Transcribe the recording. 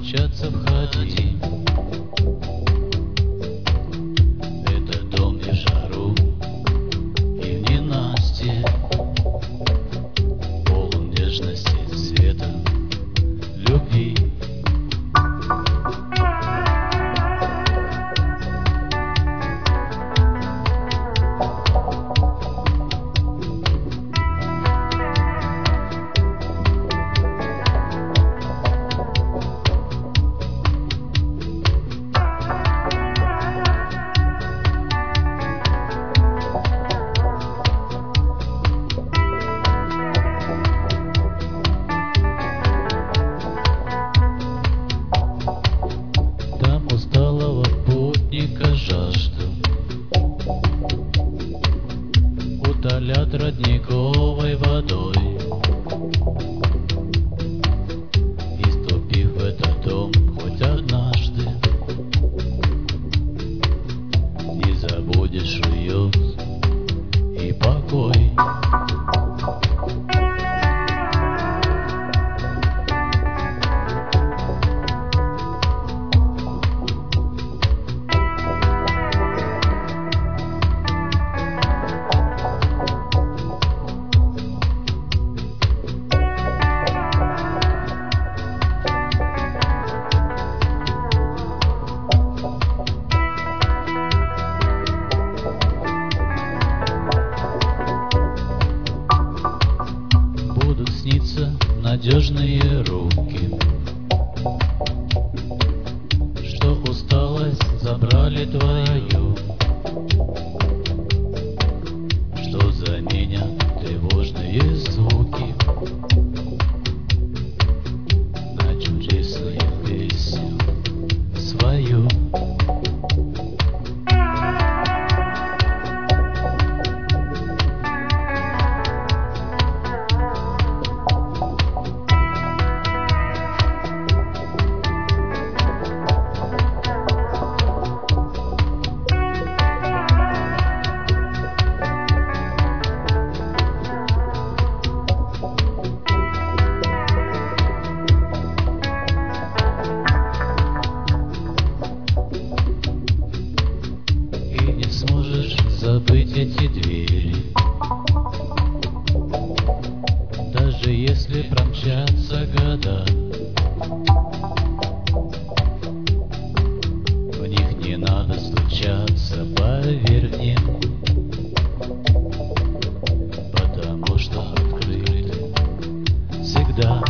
стучаться, входи. Этот дом не в жару и в ненастье, полон нежности, света, любви. Усталого путника жажду утолят родниковой водой. И ступив в этот дом хоть однажды, не забудешь уют и покой. Снится надежные руки, что усталость забрали твою, что заменят тревожные звуки на чудесную песню свою. Сможешь забыть эти двери, даже если промчатся года. В них не надо стучаться, поверь мне, потому что открыты всегда.